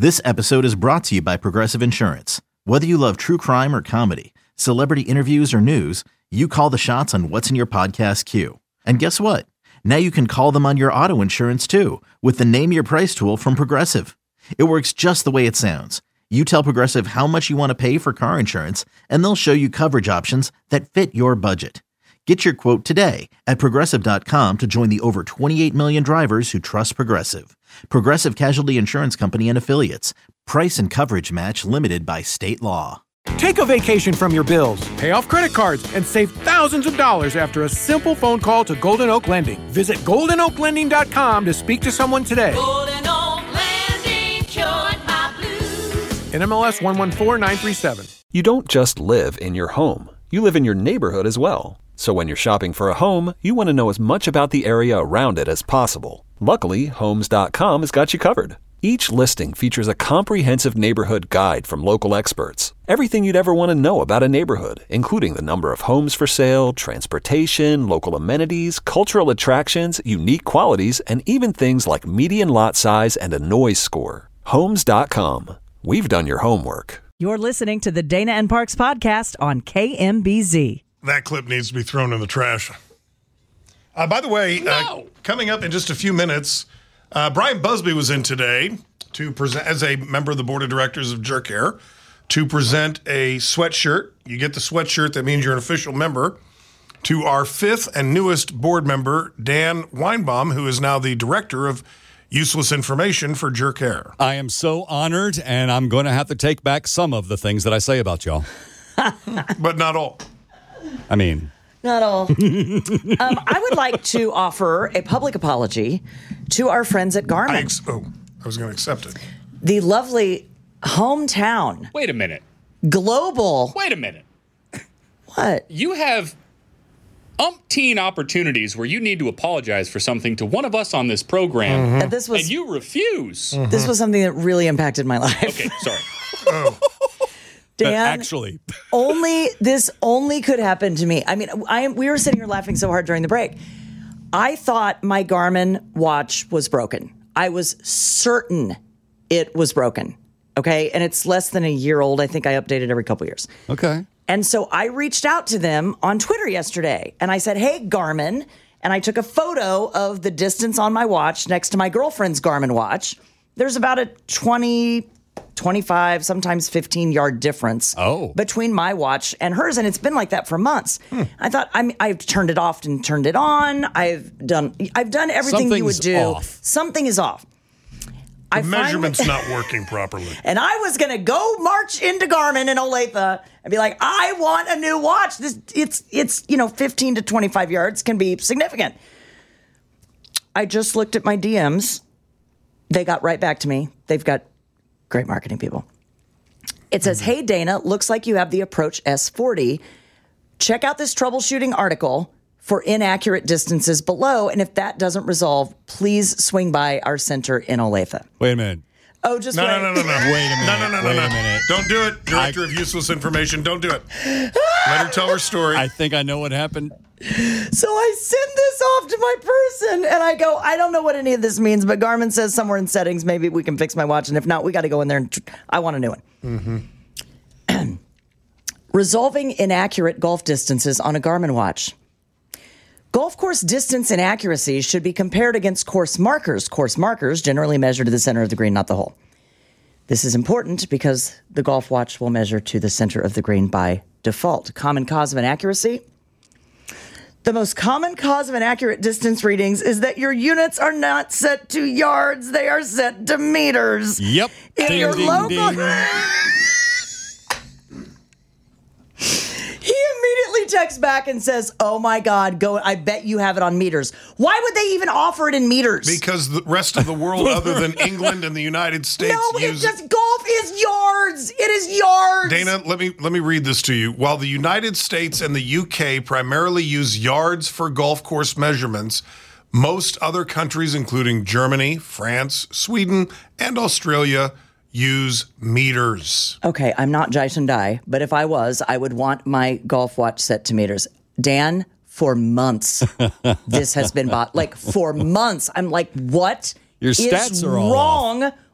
This episode is brought to you by Progressive Insurance. Whether you love true crime or comedy, celebrity interviews or news, you call the shots on what's in your podcast queue. And guess what? Now you can call them on your auto insurance too with the Name Your Price tool from Progressive. It works just the way it sounds. You tell Progressive how much you want to pay for car insurance, and they'll show you coverage options that fit your budget. Get your quote today at Progressive.com to join the over 28 million drivers who trust Progressive. Progressive Casualty Insurance Company and Affiliates. Price and coverage match limited by state law. Take a vacation from your bills, pay off credit cards, and save thousands of dollars after a simple phone call to Golden Oak Lending. Visit GoldenOakLending.com to speak to someone today. Golden Oak Lending, cured my blues. NMLS 114937. You don't just live in your home. You live in your neighborhood as well. So when you're shopping for a home, you want to know as much about the area around it as possible. Luckily, Homes.com has got you covered. Each listing features a comprehensive neighborhood guide from local experts. Everything you'd ever want to know about a neighborhood, including the number of homes for sale, transportation, local amenities, cultural attractions, unique qualities, and even things like median lot size and a noise score. Homes.com. We've done your homework. You're listening to the Dana and Parks podcast on KMBZ. That clip needs to be thrown in the trash. By the way, coming up in just a few minutes, Brian Busby was in today to present as a member of the board of directors of Jerk Hair to present a sweatshirt. You get the sweatshirt, that means you're an official member, to our fifth and newest board member, Dan Weinbaum, who is now the director of useless information for Jerk Hair. I am so honored, and I'm going to have to take back some of the things that I say about y'all. But not all. I mean... Not all. I would like to offer a public apology to our friends at Garmin. I was going to accept it. The lovely hometown. Wait a minute. Global. Wait a minute. What? You have umpteen opportunities where you need to apologize for something to one of us on this program, and you refuse. This was something that really impacted my life. Okay, sorry. Dan, actually, this only could happen to me. I mean, we were sitting here laughing so hard during the break. I thought my Garmin watch was broken. I was certain it was broken. Okay, and it's less than a year old. I think I update it every couple years. Okay. And so I reached out to them on Twitter yesterday, and I said, "Hey, Garmin," and I took a photo of the distance on my watch next to my girlfriend's Garmin watch. There's about a 25, sometimes 15-yard difference between my watch and hers, and it's been like that for months. I thought I've turned it off and turned it on. I've done everything you would do. Something is off. The measurement's not working properly. And I was going to go march into Garmin in Olathe and be like, I want a new watch. It's 15 to 25 yards can be significant. I just looked at my DMs. They got right back to me. They've got great marketing people. It says, "Hey, Dana, looks like you have the Approach S40. Check out this troubleshooting article for inaccurate distances below. And if that doesn't resolve, please swing by our center in Olathe." Wait a minute. Oh, just no. wait. No. Wait a minute. Wait a minute. Don't do it. Director of useless information. Don't do it. Let her tell her story. I think I know what happened. So I send this off to my person, and I go, I don't know what any of this means, but Garmin says somewhere in settings, maybe we can fix my watch, and if not, we got to go in there, and I want a new one. Resolving inaccurate golf distances on a Garmin watch. Golf course distance inaccuracies should be compared against course markers. Course markers generally measure to the center of the green, not the hole. This is important because the golf watch will measure to the center of the green by default. Common cause of inaccuracy. The most common cause of inaccurate distance readings is that your units are not set to yards. They are set to meters. Yep. If your local... He immediately texts back and says, "Oh my God, I bet you have it on meters." Why would they even offer it in meters? Because the rest of the world, other than England and the United States, golf is yards. It is yards. Dana, let me read this to you. While the United States and the UK primarily use yards for golf course measurements, most other countries, including Germany, France, Sweden, and Australia, use meters. Okay, I'm not Jason Dye, but if I was, I would want my golf watch set to meters. Dan, for months, this has been bought. Like, for months. I'm like, what Your stats is are all wrong off.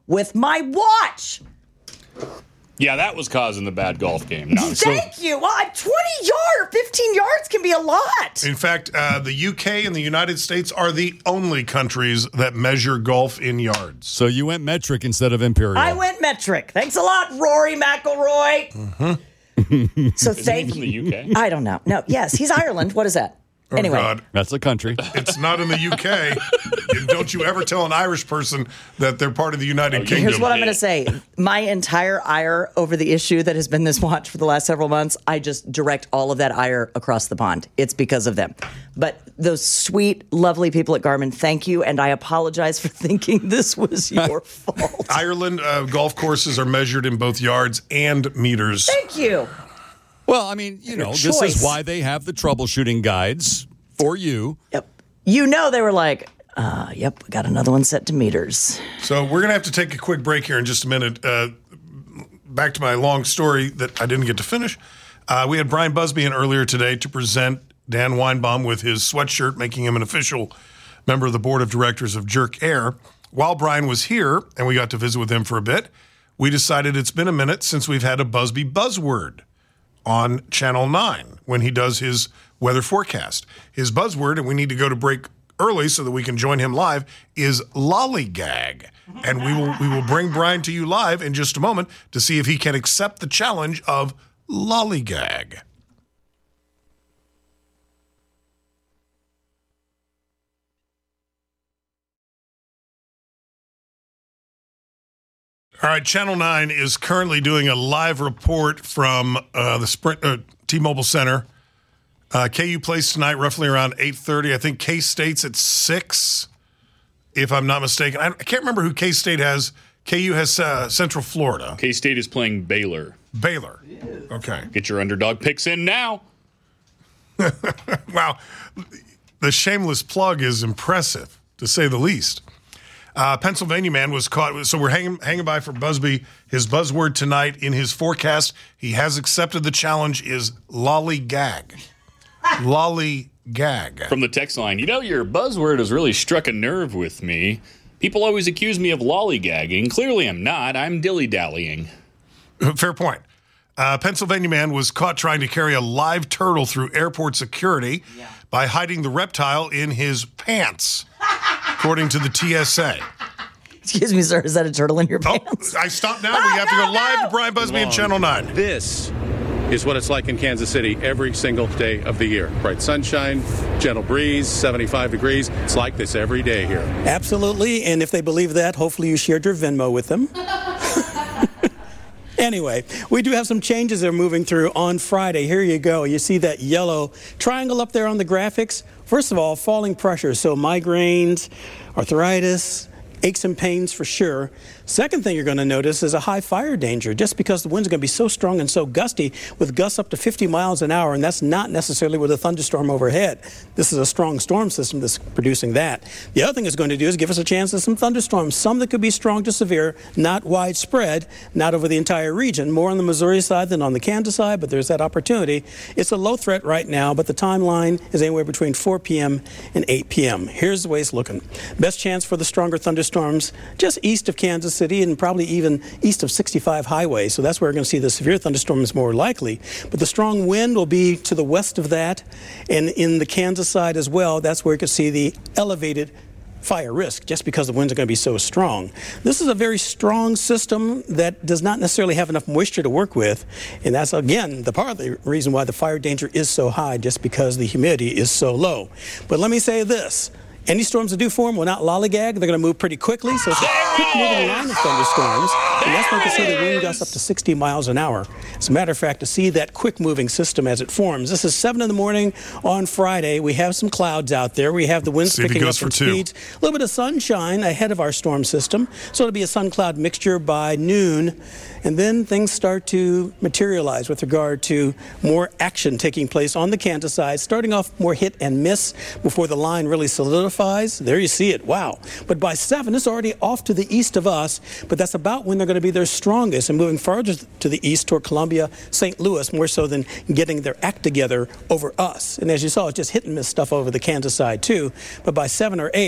with my watch. Yeah, that was causing the bad golf game. No, Thank you. Well, 20 yards, 15 yards can be a lot. In fact, the UK and the United States are the only countries that measure golf in yards. So you went metric instead of imperial. I went metric. Thanks a lot, Rory McIlroy. Mm-hmm. So Isn't he from the UK? I don't know. No, yes, he's Ireland. What is that? Oh, Anyway. God. That's a country. It's not in the UK. Don't you ever tell an Irish person that they're part of the United Kingdom. Here's what I'm going to say. My entire ire over the issue that has been this watch for the last several months, I just direct all of that ire across the pond. It's because of them. But those sweet, lovely people at Garmin, thank you. And I apologize for thinking this was your fault. Ireland golf courses are measured in both yards and meters. Thank you. Well, I mean, this is why they have the troubleshooting guides for you. Yep. They were like, yep, we got another one set to meters. So we're going to have to take a quick break here in just a minute. Back to my long story that I didn't get to finish. We had Brian Busby in earlier today to present Dan Weinbaum with his sweatshirt, making him an official member of the board of directors of Jerk Air. While Brian was here, and we got to visit with him for a bit, we decided it's been a minute since we've had a Busby buzzword on Channel 9 when he does his weather forecast. His buzzword, and we need to go to break early so that we can join him live, is lollygag. And we will bring Brian to you live in just a moment to see if he can accept the challenge of lollygag. All right, Channel 9 is currently doing a live report from the Sprint T-Mobile Center. KU plays tonight roughly around 8:30. I think K-State's at 6, if I'm not mistaken. I can't remember who K-State has. KU has Central Florida. K-State is playing Baylor. Baylor. Okay. Get your underdog picks in now. Wow. The shameless plug is impressive, to say the least. Pennsylvania man was caught. So we're hanging by for Busby. His buzzword tonight in his forecast, he has accepted the challenge, is lollygag. Lollygag. From the text line, your buzzword has really struck a nerve with me. People always accuse me of lollygagging. Clearly I'm not. I'm dilly-dallying. Fair point. Pennsylvania man was caught trying to carry a live turtle through airport security by hiding the reptile in his pants, according to the TSA. Excuse me, sir. Is that a turtle in your pants? I stopped now. We have to go live to Brian Busby and Channel 9. This is what it's like in Kansas City every single day of the year. Bright sunshine, gentle breeze, 75 degrees. It's like this every day here. Absolutely. And if they believe that, hopefully you shared your Venmo with them. Anyway, we do have some changes that are moving through on Friday. Here you go. You see that yellow triangle up there on the graphics? First of all, falling pressure. So migraines, arthritis, aches and pains for sure. Second thing you're going to notice is a high fire danger, just because the wind's going to be so strong and so gusty, with gusts up to 50 miles an hour, and that's not necessarily with a thunderstorm overhead. This is a strong storm system that's producing that. The other thing it's going to do is give us a chance of some thunderstorms, some that could be strong to severe, not widespread, not over the entire region, more on the Missouri side than on the Kansas side, but there's that opportunity. It's a low threat right now, but the timeline is anywhere between 4 p.m. and 8 p.m. Here's the way it's looking. Best chance for the stronger thunderstorms just east of Kansas City and probably even east of 65 Highway. So that's where we're going to see the severe thunderstorms more likely. But the strong wind will be to the west of that, and in the Kansas side as well. That's where you can see the elevated fire risk, just because the winds are going to be so strong. This is a very strong system that does not necessarily have enough moisture to work with, and that's, again, the part of the reason why the fire danger is so high, just because the humidity is so low. But let me say this. Any storms that do form will not lollygag. They're going to move pretty quickly, so it's a quick moving line of thunderstorms, and that's why you can see the wind gusts up to 60 miles an hour. As a matter of fact, to see that quick moving system as it forms. This is 7 in the morning on Friday. We have some clouds out there. We have the winds picking up in speeds. A little bit of sunshine ahead of our storm system, so it'll be a sun-cloud mixture by noon, and then things start to materialize with regard to more action taking place on the Kansas side, starting off more hit and miss before the line really solidifies. There you see it. Wow. But by 7, it's already off to the east of us, but that's about when they're going to be their strongest and moving farther to the east toward Columbia, St. Louis, more so than getting their act together over us. And as you saw, it's just hit and miss stuff over the Kansas side too. But by 7 or 8,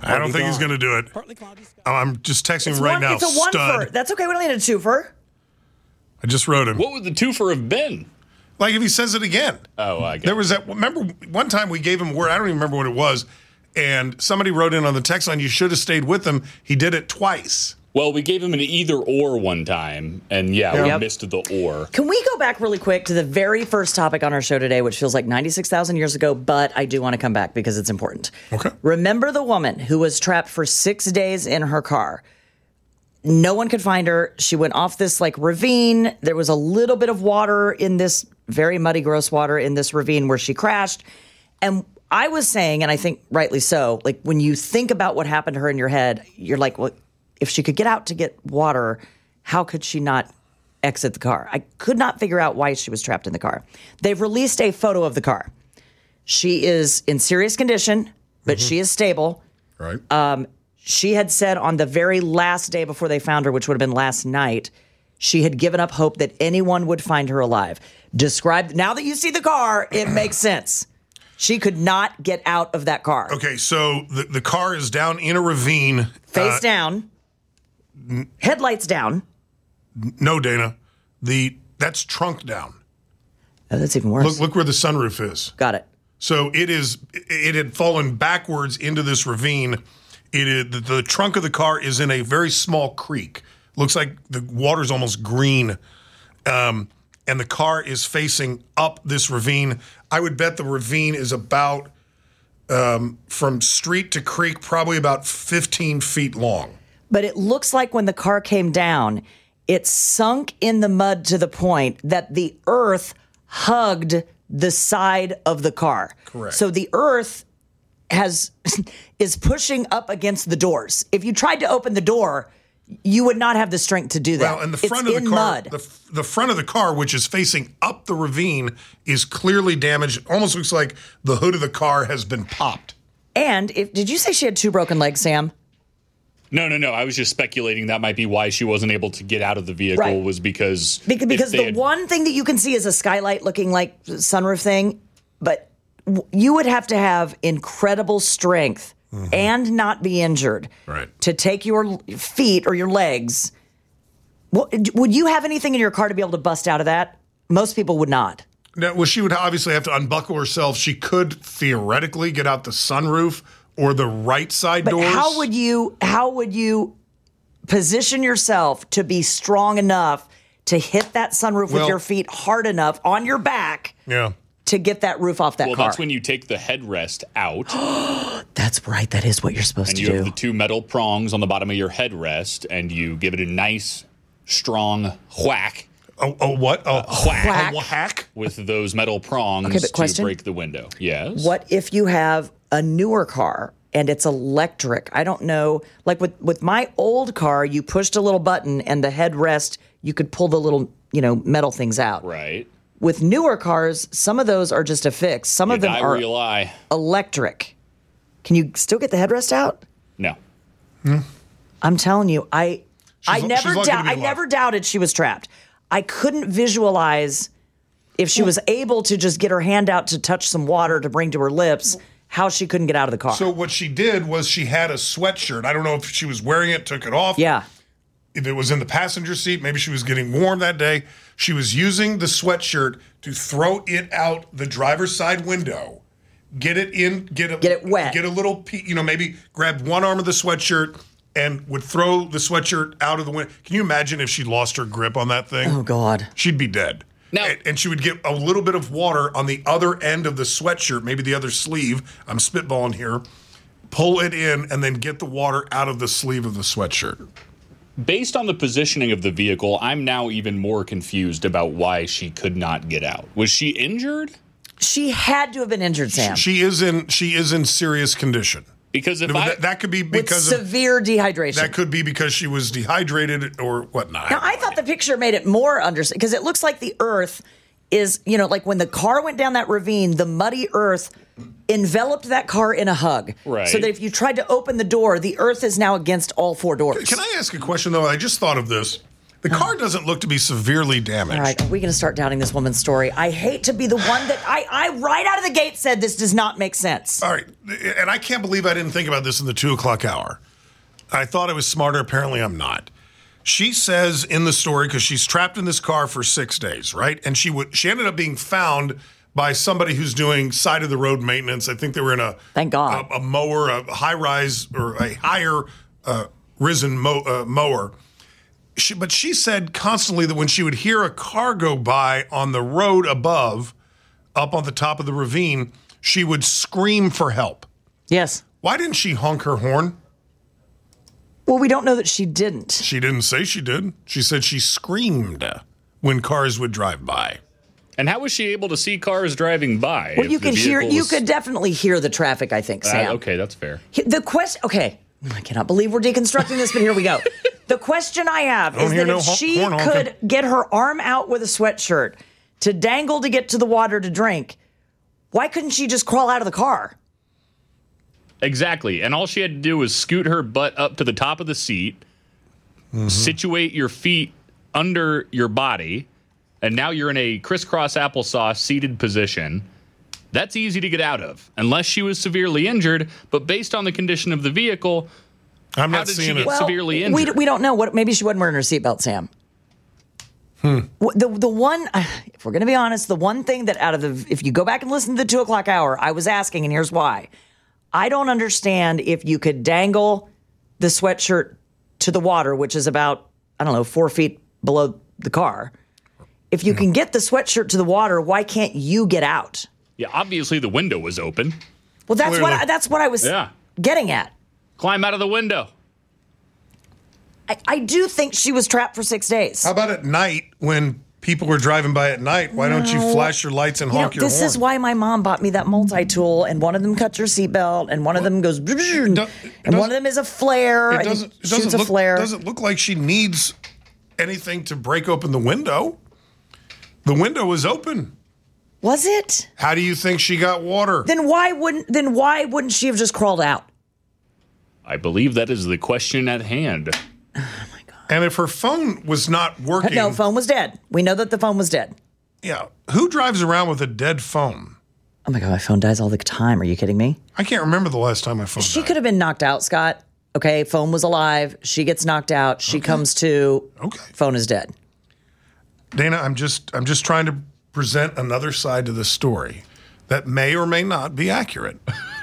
I don't think he's going to do it. I'm just texting him right now. It's a one-fer. That's okay. We don't need a twofer. I just wrote him. What would the twofer have been? Like if he says it again. Oh, I get There was that. Remember one time we gave him a word. I don't even remember what it was. And somebody wrote in on the text line, you should have stayed with him. He did it twice. Well, we gave him an either or one time, and we missed the or. Can we go back really quick to the very first topic on our show today, which feels like 96,000 years ago, but I do want to come back because it's important. Okay. Remember the woman who was trapped for 6 days in her car? No one could find her. She went off this like ravine. There was a little bit of water in this very muddy, gross water in this ravine where she crashed. And I was saying, and I think rightly so, like when you think about what happened to her in your head, you're like, well, if she could get out to get water, how could she not exit the car? I could not figure out why she was trapped in the car. They've released a photo of the car. She is in serious condition, but she is stable. Right. She had said on the very last day before they found her, which would have been last night, she had given up hope that anyone would find her alive. Described, now that you see the car, it makes sense. She could not get out of that car. Okay, so the car is down in a ravine. Face down. Headlights down. No, Dana. That's trunk down. Oh, that's even worse. Look where the sunroof is. Got it. So it had fallen backwards into this ravine. The trunk of the car is in a very small creek. Looks like the water's almost green. And the car is facing up this ravine. I would bet the ravine is about, from street to creek, probably about 15 feet long. But it looks like when the car came down, it sunk in the mud to the point that the earth hugged the side of the car. Correct. So the earth is pushing up against the doors. If you tried to open the door, you would not have the strength to do that. Well, and the front of the car, mud. the front of the car, which is facing up the ravine, is clearly damaged. It almost looks like the hood of the car has been popped. And did you say she had 2 broken legs, Sam? No. I was just speculating that might be why she wasn't able to get out of the vehicle. Right. Was because the one thing that you can see is a skylight looking like sunroof thing, but you would have to have incredible strength and not be injured to take your feet or your legs. Would you have anything in your car to be able to bust out of that? Most people would not. No, well, she would obviously have to unbuckle herself. She could theoretically get out the sunroof or the right side doors. But how would you position yourself to be strong enough to hit that sunroof with your feet hard enough on your back? Yeah. To get that roof off that car. Well, that's when you take the headrest out. That's right. That is what you're supposed to do. And you have the 2 metal prongs on the bottom of your headrest, and you give it a nice, strong whack. A what? A whack. A whack? With those metal prongs to break the window. Yes. What if you have a newer car and it's electric? I don't know. Like with my old car, you pushed a little button and the headrest, you could pull the little, metal things out. Right. With newer cars, some of those are just a fix. Some of them are electric. Can you still get the headrest out? No. I'm telling you, I never doubted she was trapped. I couldn't visualize if she was able to just get her hand out to touch some water to bring to her lips, how she couldn't get out of the car. So what she did was she had a sweatshirt. I don't know if she was wearing it, took it off. Yeah. If it was in the passenger seat, maybe she was getting warm that day. She was using the sweatshirt to throw it out the driver's side window, get it wet, get a little, maybe grab one arm of the sweatshirt and would throw the sweatshirt out of the window. Can you imagine if she lost her grip on that thing? Oh, God. She'd be dead. No. And she would get a little bit of water on the other end of the sweatshirt, maybe the other sleeve. I'm spitballing here. Pull it in and then get the water out of the sleeve of the sweatshirt. Based on the positioning of the vehicle, I'm now even more confused about why she could not get out. Was she injured? She had to have been injured, Sam. She is in serious condition. Because that could be because of severe dehydration. That could be because she was dehydrated or whatnot. Now, I thought the picture made it more understandable because it looks like the earth is, like when the car went down that ravine, the muddy earth enveloped that car in a hug. Right. So that if you tried to open the door, the earth is now against all 4 doors. Can I ask a question, though? I just thought of this. The car doesn't look to be severely damaged. All right, are we going to start doubting this woman's story? I hate to be the one that I right out of the gate said this does not make sense. All right, and I can't believe I didn't think about this in the 2 o'clock hour. I thought I was smarter. Apparently, I'm not. She says in the story, because she's trapped in this car for 6 days, right? And she ended up being found by somebody who's doing side of the road maintenance. I think they were in thank God, a mower, a high rise or a higher risen mower. But she said constantly that when she would hear a car go by on the road above, up on the top of the ravine, she would scream for help. Yes. Why didn't she honk her horn? Well, we don't know that she didn't. She didn't say she did. She said she screamed when cars would drive by. And how was she able to see cars driving by? Well, you could definitely hear the traffic, I think, Sam. Okay, that's fair. The question, okay, I cannot believe we're deconstructing this, but here we go. The question I have is that if she could get her arm out with a sweatshirt to dangle to get to the water to drink, why couldn't she just crawl out of the car? Exactly. And all she had to do was scoot her butt up to the top of the seat, situate your feet under your body, and now you're in a crisscross applesauce seated position. That's easy to get out of, unless she was severely injured. But based on the condition of the vehicle, how did she get severely injured? We don't know. Maybe she wasn't wearing her seatbelt, Sam. The one, if we're going to be honest, the one thing that if you go back and listen to the 2 o'clock hour, I was asking, and here's why. I don't understand if you could dangle the sweatshirt to the water, which is about, 4 feet below the car. If you can get the sweatshirt to the water, why can't you get out? Yeah, obviously the window was open. Well, that's what I was getting at. Climb out of the window. I do think she was trapped for 6 days. How about at night when people were driving by at night? Why don't you flash your lights and honk your horn? This is why my mom bought me that multi-tool, and one of them cuts your seatbelt, and one of them goes, and one of them is a flare. It doesn't look like she needs anything to break open the window. The window was open. Was it? How do you think she got water? Then why wouldn't she have just crawled out? I believe that is the question at hand. Oh my God. And if her phone was not working. No, phone was dead. We know that the phone was dead. Yeah. Who drives around with a dead phone? Oh my God, my phone dies all the time. Are you kidding me? I can't remember the last time my phone died. She could have been knocked out, Scott. Okay, phone was alive. She gets knocked out. She comes to. Okay. Phone is dead. Dana, I'm just trying to present another side to this story that may or may not be accurate.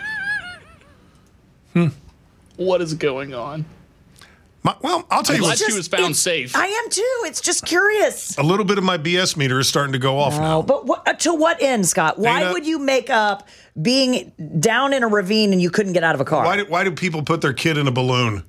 What is going on? I'll tell you what. She was found safe. I am too. It's just curious. A little bit of my BS meter is starting to go off now. But to what end, Scott? Why would you make up being down in a ravine and you couldn't get out of a car? Why do people put their kid in a balloon?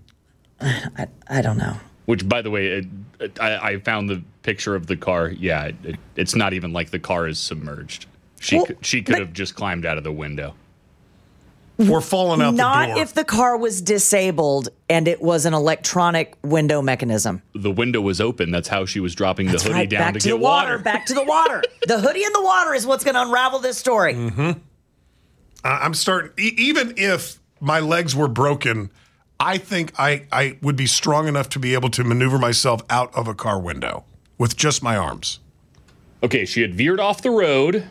I don't know. Which, by the way, I found the picture of the car. Yeah, it's not even like the car is submerged. She could have just climbed out of the window. Or fallen out the door. Not if the car was disabled and it was an electronic window mechanism. The window was open. That's how she was dropping the hoodie down to get water. Back to the water. The hoodie and the water is what's going to unravel this story. Mm-hmm. I'm starting, even if my legs were broken, I think I would be strong enough to be able to maneuver myself out of a car window with just my arms. Okay, she had veered off the road.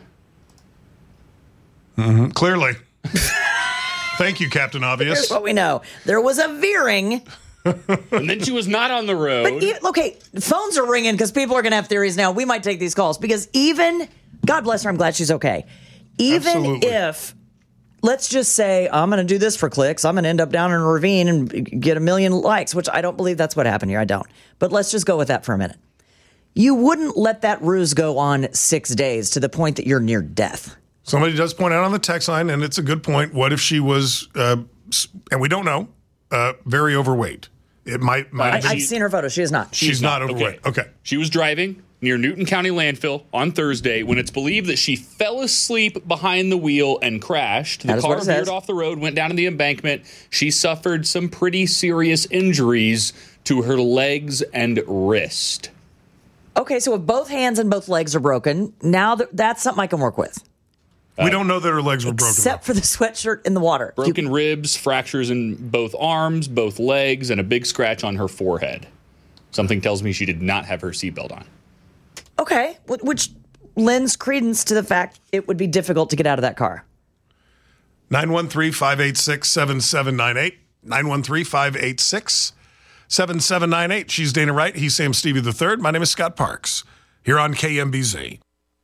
Mm-hmm. Clearly. Thank you, Captain Obvious. Here's what we know. There was a veering. And then she was not on the road. But phones are ringing because people are going to have theories now. We might take these calls because God bless her, I'm glad she's okay. Even if, let's just say, I'm going to do this for clicks. I'm going to end up down in a ravine and get 1 million likes, which I don't believe that's what happened here. I don't. But let's just go with that for a minute. You wouldn't let that ruse go on 6 days to the point that you're near death. Somebody does point out on the text line, and it's a good point. What if she was, and we don't know, very overweight? It might I've seen her photo. She is not. She's not overweight. Okay. She was driving near Newton County Landfill on Thursday when it's believed that she fell asleep behind the wheel and crashed. The car veered off the road, went down to the embankment. She suffered some pretty serious injuries to her legs and wrist. Okay, so if both hands and both legs are broken, now that's something I can work with. We don't know that her legs were broken. Except for the sweatshirt in the water. Broken ribs, fractures in both arms, both legs, and a big scratch on her forehead. Something tells me she did not have her seatbelt on. Okay, which lends credence to the fact it would be difficult to get out of that car. 913-586-7798. 913-586-7798. She's Dana Wright. He's Sam Stevie III. My name is Scott Parks. Here on KMBZ.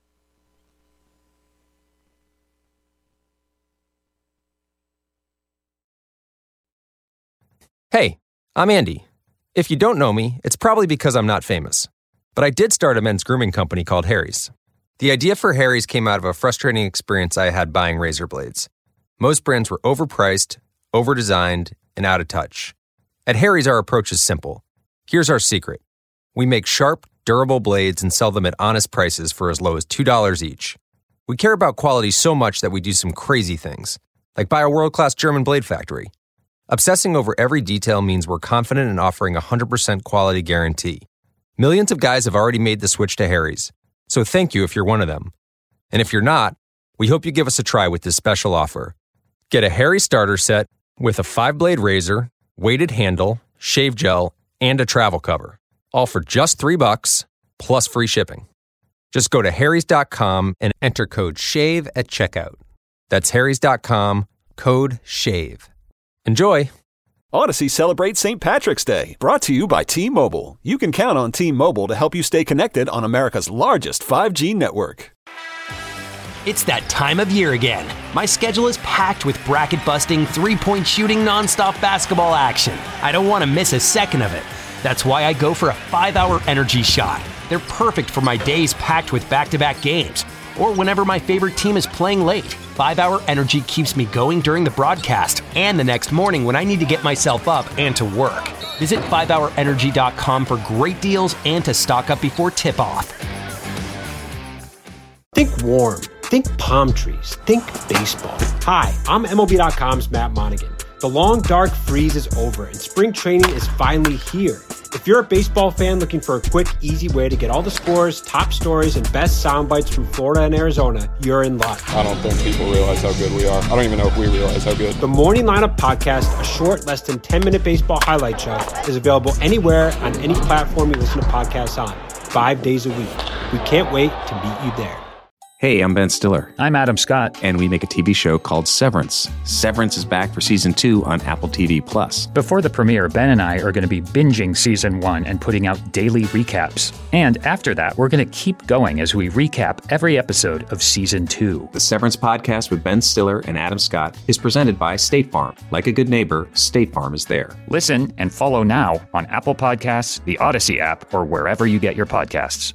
Hey, I'm Andy. If you don't know me, it's probably because I'm not famous. But I did start a men's grooming company called Harry's. The idea for Harry's came out of a frustrating experience I had buying razor blades. Most brands were overpriced, overdesigned, and out of touch. At Harry's, our approach is simple. Here's our secret. We make sharp, durable blades and sell them at honest prices for as low as $2 each. We care about quality so much that we do some crazy things, like buy a world-class German blade factory. Obsessing over every detail means we're confident in offering a 100% quality guarantee. Millions of guys have already made the switch to Harry's, so thank you if you're one of them. And if you're not, we hope you give us a try with this special offer. Get a Harry starter set with a 5-blade razor, weighted handle, shave gel, and a travel cover. All for just $3 plus free shipping. Just go to harrys.com and enter code SHAVE at checkout. That's harrys.com, code SHAVE. Enjoy! Odyssey celebrates St. Patrick's Day, brought to you by T-Mobile. You can count on T-Mobile to help you stay connected on America's largest 5G network. It's that time of year again. My schedule is packed with bracket-busting, three-point shooting, nonstop basketball action. I don't want to miss a second of it. That's why I go for a 5-hour energy shot. They're perfect for my days packed with back-to-back games, or whenever my favorite team is playing late. 5-hour energy keeps me going during the broadcast and the next morning when I need to get myself up and to work. Visit 5hourenergy.com for great deals and to stock up before tip-off. Think warm. Think palm trees. Think baseball. Hi, I'm MLB.com's Matt Monaghan. The long, dark freeze is over, and spring training is finally here. If you're a baseball fan looking for a quick, easy way to get all the scores, top stories, and best sound bites from Florida and Arizona, you're in luck. I don't think people realize how good we are. I don't even know if we realize how good. The Morning Lineup Podcast, a short, less than 10-minute baseball highlight show, is available anywhere on any platform you listen to podcasts on, 5 days a week. We can't wait to meet you there. Hey, I'm Ben Stiller. I'm Adam Scott. And we make a TV show called Severance. Severance is back for Season 2 on Apple TV+. Before the premiere, Ben and I are going to be binging Season 1 and putting out daily recaps. And after that, we're going to keep going as we recap every episode of Season 2. The Severance Podcast with Ben Stiller and Adam Scott is presented by State Farm. Like a good neighbor, State Farm is there. Listen and follow now on Apple Podcasts, the Odyssey app, or wherever you get your podcasts.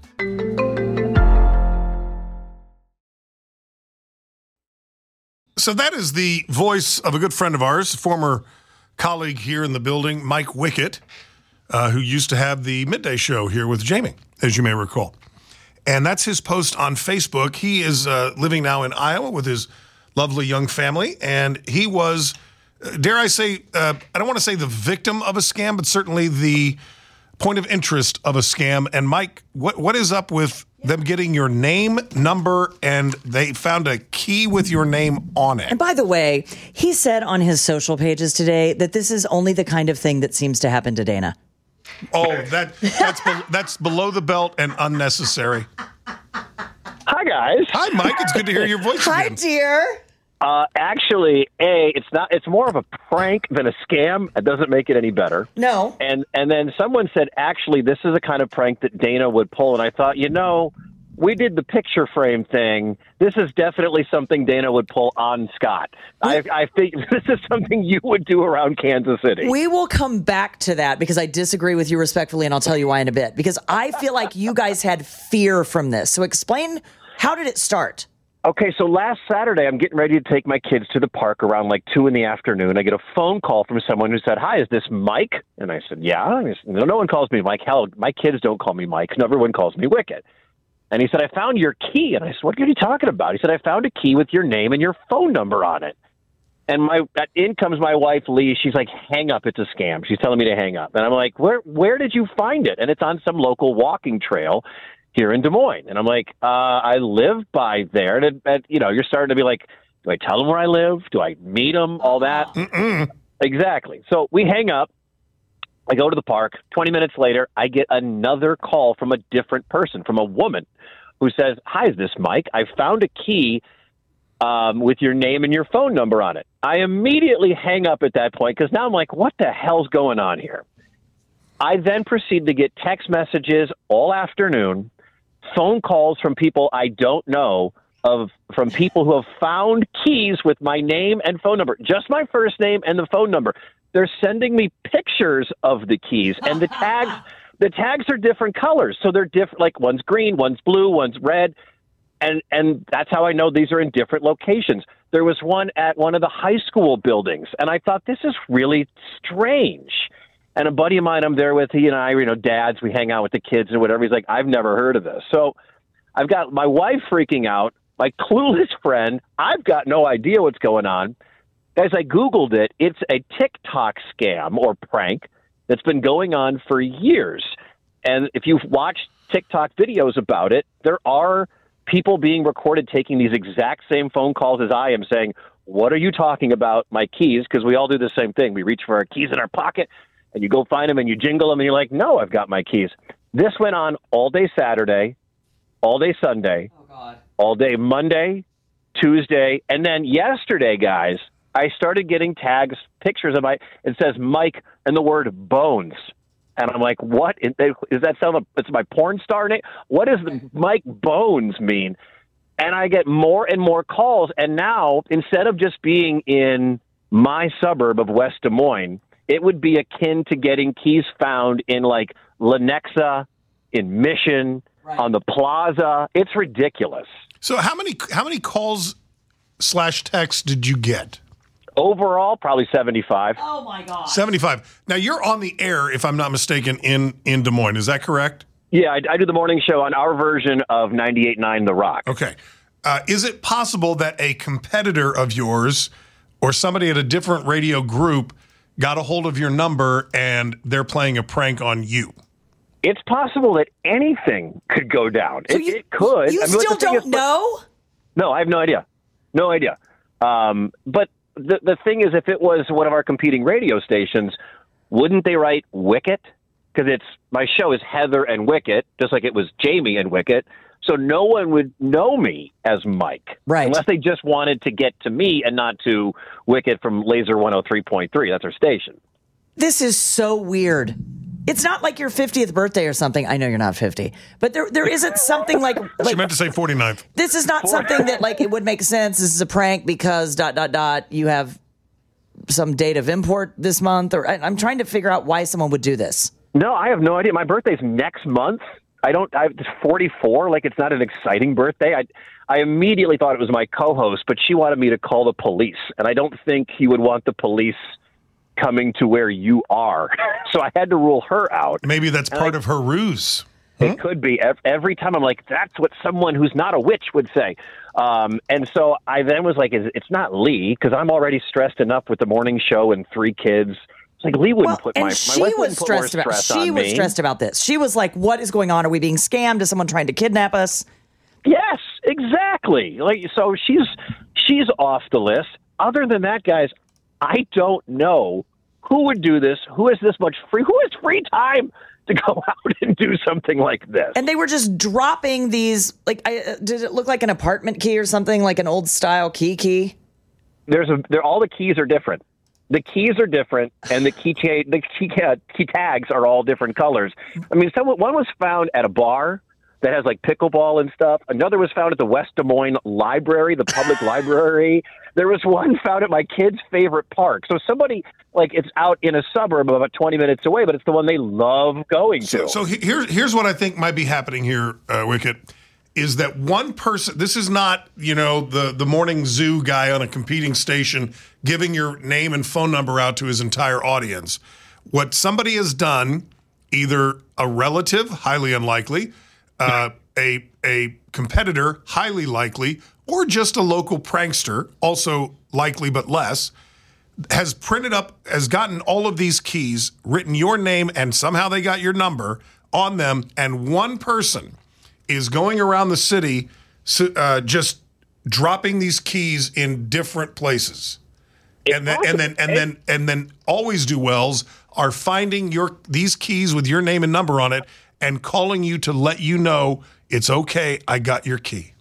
So that is the voice of a good friend of ours, former colleague here in the building, Mike Wickett, who used to have the midday show here with Jamie, as you may recall. And that's his post on Facebook. He is living now in Iowa with his lovely young family. And he was, dare I say, I don't want to say the victim of a scam, but certainly the point of interest of a scam. And Mike, what is up with them getting your name, number, and they found a key with your name on it? And by the way, he said on his social pages today that this is only the kind of thing that seems to happen to Dana. Oh, that's below the belt and unnecessary. Hi, guys. Hi, Mike. It's good to hear your voice Hi, again. dear. Actually, it's more of a prank than a scam. It doesn't make it any better. No. And then someone said, actually, this is the kind of prank that Dana would pull. And I thought, we did the picture frame thing. This is definitely something Dana would pull on Scott. I think this is something you would do around Kansas City. We will come back to that because I disagree with you respectfully, and I'll tell you why in a bit. Because I feel like you guys had fear from this. So explain, how did it start? Okay, so last Saturday, I'm getting ready to take my kids to the park around 2 in the afternoon. I get a phone call from someone who said, "Hi, is this Mike?" And I said, "Yeah." And he said, no one calls me Mike. Hell, my kids don't call me Mike. Everyone calls me Wicked. And he said, "I found your key." And I said, "What are you talking about?" He said, "I found a key with your name and your phone number on it." And in comes my wife, Lee. She's like, "Hang up. It's a scam." She's telling me to hang up. And I'm like, where did you find it? And it's on some local walking trail here in Des Moines. And I'm like, I live by there. And you're starting to be like, do I tell them where I live? Do I meet them? All that. Mm-mm. Exactly. So we hang up. I go to the park. 20 minutes later, I get another call from a different person, from a woman who says, "Hi, is this Mike? I found a key with your name and your phone number on it." I immediately hang up at that point because now I'm like, what the hell's going on here? I then proceed to get text messages all afternoon, phone calls from people I don't know, from people who have found keys with my name and phone number, just my first name and the phone number. They're sending me pictures of the keys, and the tags are different colors. So they're different, like one's green, one's blue, one's red. And that's how I know these are in different locations. There was one at one of the high school buildings, and I thought, this is really strange. And a buddy of mine I'm there with, he and I, dads, we hang out with the kids and whatever. He's like, I've never heard of this. So I've got my wife freaking out, my clueless friend. I've got no idea what's going on. Guys, I Googled it. It's a TikTok scam or prank that's been going on for years. And if you've watched TikTok videos about it, there are people being recorded taking these exact same phone calls as I am, saying, "What are you talking about? My keys?" Because we all do the same thing. We reach for our keys in our pocket, and you go find them, and you jingle them, and you're like, "No, I've got my keys." This went on all day Saturday, all day Sunday, all day Monday, Tuesday, and then yesterday, guys, I started getting tags, pictures of it says Mike and the word Bones. And I'm like, what? Does that sound like it's my porn star name? What does the Mike Bones mean? And I get more and more calls. And now, instead of just being in my suburb of West Des Moines, it would be akin to getting keys found in like Lenexa, in Mission, on the plaza. It's ridiculous. So how many calls / texts did you get? Overall, probably 75. Oh, my God. 75. Now, you're on the air, if I'm not mistaken, in Des Moines. Is that correct? Yeah, I do the morning show on our version of 98.9 The Rock. Okay. Is it possible that a competitor of yours or somebody at a different radio group got a hold of your number and they're playing a prank on you? It's possible that anything could go down. So it could. You still don't know? No, I have no idea. No idea. But the thing is, if it was one of our competing radio stations, wouldn't they write Wicket? Because my show is Heather and Wicket, just like it was Jamie and Wicket. So no one would know me as Mike. Right. Unless they just wanted to get to me and not to Wicket from Laser 103.3. That's our station. This is so weird. It's not like your 50th birthday or something. I know you're not 50, but there isn't something like she meant to say 49th. This is not something that like it would make sense. This is a prank because ... you have some date of import this month, or I'm trying to figure out why someone would do this. No, I have no idea. My birthday's next month. I'm 44. Like, it's not an exciting birthday. I immediately thought it was my co-host, but she wanted me to call the police, and I don't think he would want the police coming to where you are. So I had to rule her out. Maybe that's part of her ruse. It could be. Every time I'm like, that's what someone who's not a witch would say. And so I then was like, it's not Lee, because I'm already stressed enough with the morning show and 3 kids. It's like Lee wouldn't put my wife wouldn't put more stress on me. She was stressed about this. She was like, what is going on? Are we being scammed? Is someone trying to kidnap us? Yes, exactly. Like, so she's off the list. Other than that, guys, I don't know who would do this. Who has this much who has free time to go out and do something like this? And they were just dropping these. Like, did it look like an apartment key or something, like an old style key? All the keys are different. The keys are different, and the key tags are all different colors. I mean, one was found at a bar that has like pickleball and stuff. Another was found at the West Des Moines Library, the public library. There was one found at my kid's favorite park. So somebody, like, it's out in a suburb about 20 minutes away, but it's the one they love going to. So here's what I think might be happening here, Wicket, is that one person, this is not, the morning zoo guy on a competing station giving your name and phone number out to his entire audience. What somebody has done, either a relative, highly unlikely, a competitor, highly likely, or just a local prankster, also likely but less, has gotten all of these keys, written your name, and somehow they got your number on them, and one person is going around the city just dropping these keys in different places. And then always do wells are finding these keys with your name and number on it and calling you to let you know it's okay. I got your key.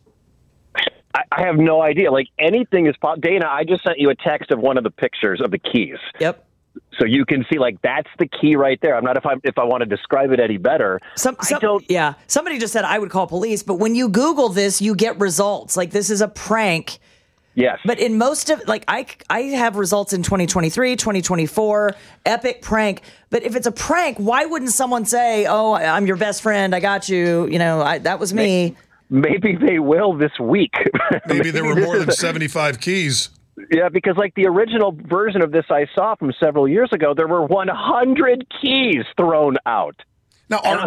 I have no idea. Like anything is possible. Dana, I just sent you a text of one of the pictures of the keys. Yep. So you can see, like, that's the key right there. I'm not if I want to describe it any better. Somebody just said I would call police, but when you Google this, you get results. Like, this is a prank. Yes. But in most of, like, I have results in 2023, 2024, epic prank. But if it's a prank, why wouldn't someone say, oh, I'm your best friend, I got you, that was me. Maybe they will this week. Maybe there were more than 75 keys. Yeah, because like the original version of this I saw from several years ago, there were 100 keys thrown out. Now,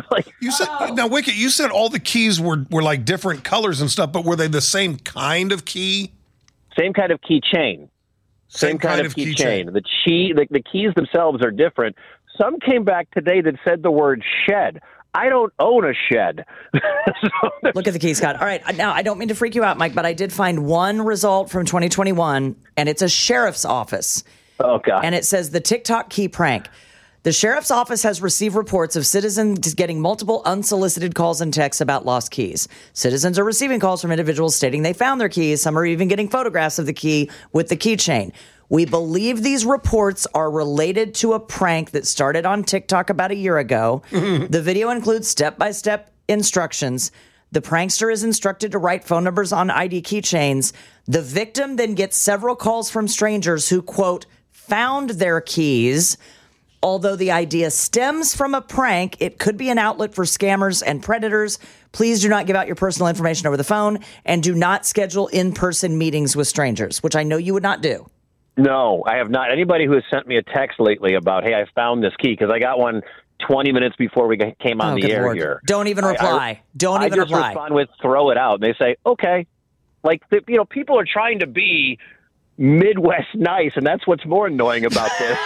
Wicket, you said all the keys were like different colors and stuff, but were they the same kind of key? Same kind of keychain. Same kind of keychain. The keys themselves are different. Some came back today that said the word shed. I don't own a shed. Look at the key, Scott. All right. Now, I don't mean to freak you out, Mike, but I did find one result from 2021, and it's a sheriff's office. Oh, God. And it says the TikTok key prank. The sheriff's office has received reports of citizens getting multiple unsolicited calls and texts about lost keys. Citizens are receiving calls from individuals stating they found their keys. Some are even getting photographs of the key with the keychain. We believe these reports are related to a prank that started on TikTok about a year ago. The video includes step-by-step instructions. The prankster is instructed to write phone numbers on ID keychains. The victim then gets several calls from strangers who, quote, found their keys. Although the idea stems from a prank, it could be an outlet for scammers and predators. Please do not give out your personal information over the phone and do not schedule in-person meetings with strangers, which I know you would not do. No, I have not. Anybody who has sent me a text lately about, hey, I found this key, because I got one 20 minutes before we came on the air here. Don't even reply. I just respond with throw it out. And they say, okay. Like, people are trying to be Midwest nice, and that's what's more annoying about this.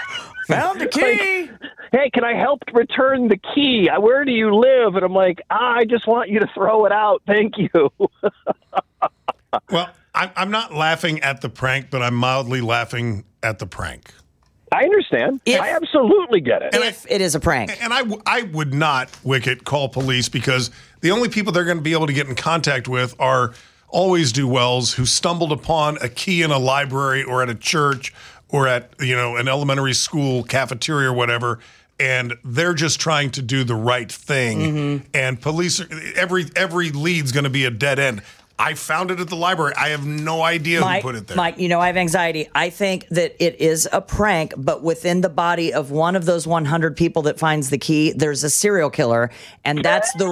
Found the key. Like, hey, can I help return the key? Where do you live? And I'm like, I just want you to throw it out. Thank you. Well, I'm not laughing at the prank, but I'm mildly laughing at the prank. I understand. I absolutely get it. If it is a prank. And I would not, Wicket, call police, because the only people they're going to be able to get in contact with are always do wells who stumbled upon a key in a library or at a church or at an elementary school cafeteria or whatever, and they're just trying to do the right thing. Mm-hmm. And police, every lead's going to be a dead end. I found it at the library. I have no idea who put it there. Mike, I have anxiety. I think that it is a prank, but within the body of one of those 100 people that finds the key, there's a serial killer, and that's the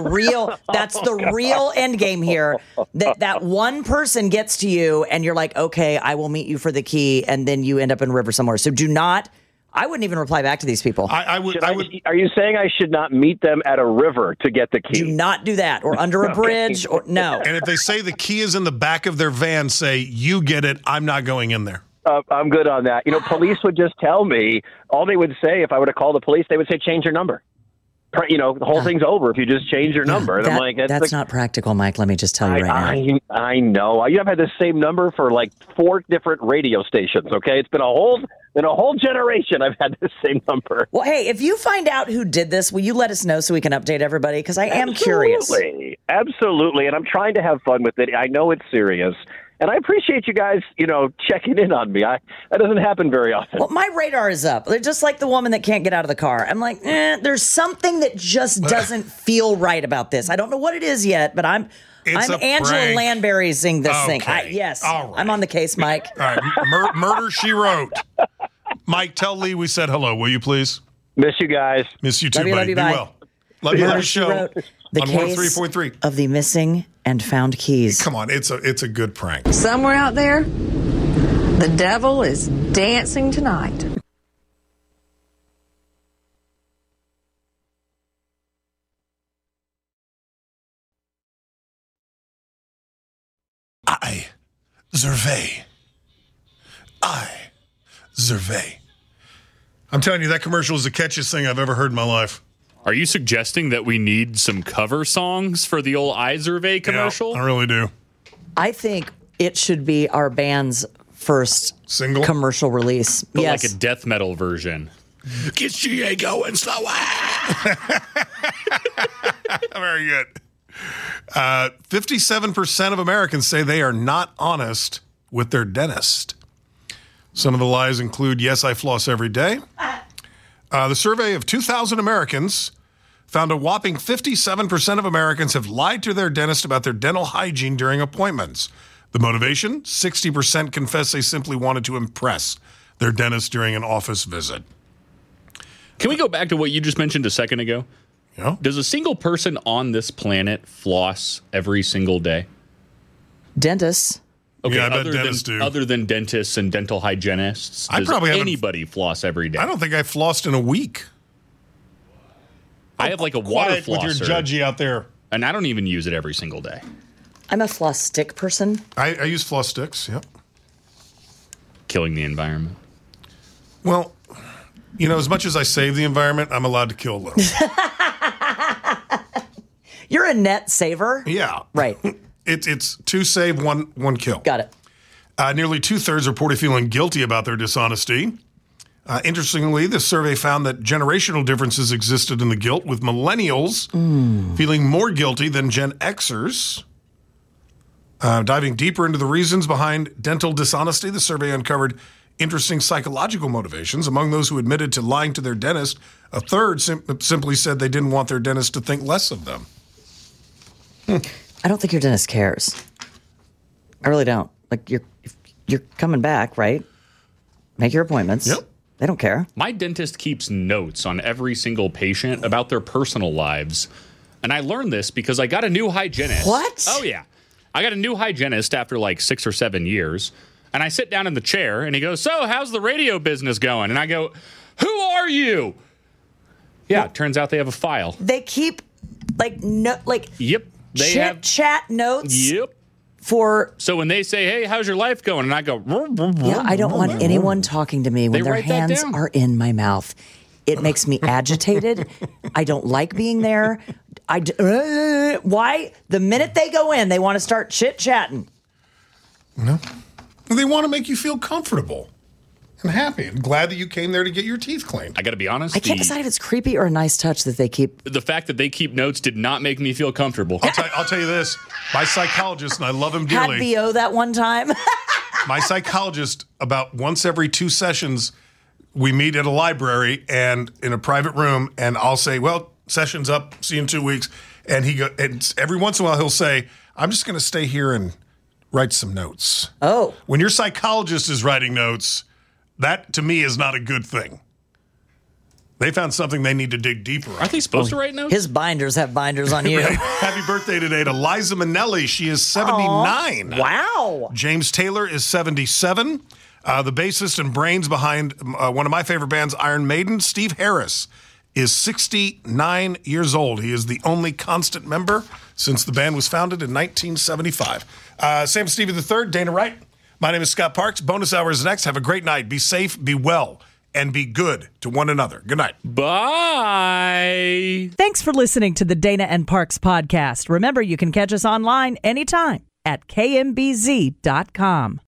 real end game here. That one person gets to you, and you're like, okay, I will meet you for the key, and then you end up in a river somewhere. So do not. I wouldn't even reply back to these people. I would. Are you saying I should not meet them at a river to get the key? Do not do that, or under a bridge, or no. And if they say the key is in the back of their van, say, you get it, I'm not going in there. I'm good on that. Police would just tell me, all they would say if I were to call the police, they would say, change your number. The whole thing's over if you just change your number. And I'm like, that's not practical, Mike. Let me just tell you right now. I know. I've had the same number for like 4 different radio stations. Okay, it's been a whole generation. I've had the same number. Well, hey, if you find out who did this, will you let us know so we can update everybody? Because I am curious. Absolutely, and I'm trying to have fun with it. I know it's serious. And I appreciate you guys, checking in on me. That doesn't happen very often. Well, my radar is up. They're just like the woman that can't get out of the car. I'm like, there's something that just doesn't feel right about this. I don't know what it is yet, but I'm Angela Lansbury'ing this thing. Yes, all right. I'm on the case, Mike. All right, Murder, She Wrote. Mike, tell Lee we said hello, will you please? Miss you guys. Miss you too, buddy. Love you, Be well. Love you on the show. The on case 103.3 of the missing and found keys. Come on, it's a good prank. Somewhere out there, the devil is dancing tonight. Zervay. I'm telling you, that commercial is the catchiest thing I've ever heard in my life. Are you suggesting that we need some cover songs for the old Izervay commercial? Yeah, I really do. I think it should be our band's first single commercial release. But yes. like a death metal version. Get GA going slower. Very good. 57% of Americans say they are not honest with their dentist. Some of the lies include, yes, I floss every day. The survey of 2,000 Americans found a whopping 57% of Americans have lied to their dentist about their dental hygiene during appointments. The motivation? 60% confess they simply wanted to impress their dentist during an office visit. Can we go back to what you just mentioned a second ago? Yeah. Does a single person on this planet floss every single day? Dentists. Okay, Yeah, I bet dentists do. Other than dentists and dental hygienists, I does probably haven't- anybody floss every day? I don't think I flossed in a week. I have like a water Quiet with your flosser, judgy out there. and I don't even use it every single day. I'm a floss stick person. I use floss sticks, yep. Killing the environment. Well, you know, as much as I save the environment, I'm allowed to kill a little. You're a net saver. Yeah. Right. It's 2 save, 1 kill. Got it. Nearly 2/3 reported feeling guilty about their dishonesty. Interestingly, the survey found that generational differences existed in the guilt, with millennials feeling more guilty than Gen Xers. Diving deeper into the reasons behind dental dishonesty, the survey uncovered interesting psychological motivations. Among those who admitted to lying to their dentist, a third simply said they didn't want their dentist to think less of them. I don't think your dentist cares. I really don't. Like, you're coming back, right? Make your appointments. Yep. They don't care. My dentist keeps notes on every single patient about their personal lives. And I learned this because I got a new hygienist. What? Oh, yeah. I got a new hygienist after like 6 or 7 years. And I sit down in the chair and he goes, "So, how's the radio business going?" And I go, "Who are you?" Yeah, it turns out they have a file. They keep Yep. They chit have chat notes. Yep. For So when they say, "Hey, how's your life going?" and I go, yeah, I don't want anyone talking to me when They their write that hands down. are in my mouth. It makes me agitated. I don't like being there. Why? The minute they go in, they want to start chit chatting. No. They want to make you feel comfortable and happy and glad that you came there to get your teeth cleaned. I got to be honest. I can't decide if it's creepy or a nice touch that they keep. The fact that they keep notes did not make me feel comfortable. I'll tell you this. My psychologist, and I love him Had dearly. BO that one time. My psychologist, about once every 2 sessions, we meet at a library and in a private room, and I'll say, "Well, session's up. See you in 2 weeks." And and every once in a while he'll say, "I'm just going to stay here and write some notes." Oh. When your psychologist is writing notes, that to me is not a good thing. They found something they need to dig deeper on. Are they supposed to write notes? His binders have binders on you. Right. Happy birthday today to Liza Minnelli. She is 79. Aww. Wow. James Taylor is 77. The bassist and brains behind one of my favorite bands, Iron Maiden, Steve Harris, is 69 years old. He is the only constant member since the band was founded in 1975. Sam Stevie III, Dana Wright. My name is Scott Parks. Bonus hour is next. Have a great night. Be safe, be well, and be good to one another. Good night. Bye. Thanks for listening to the Dana and Parks podcast. Remember, you can catch us online anytime at kmbz.com.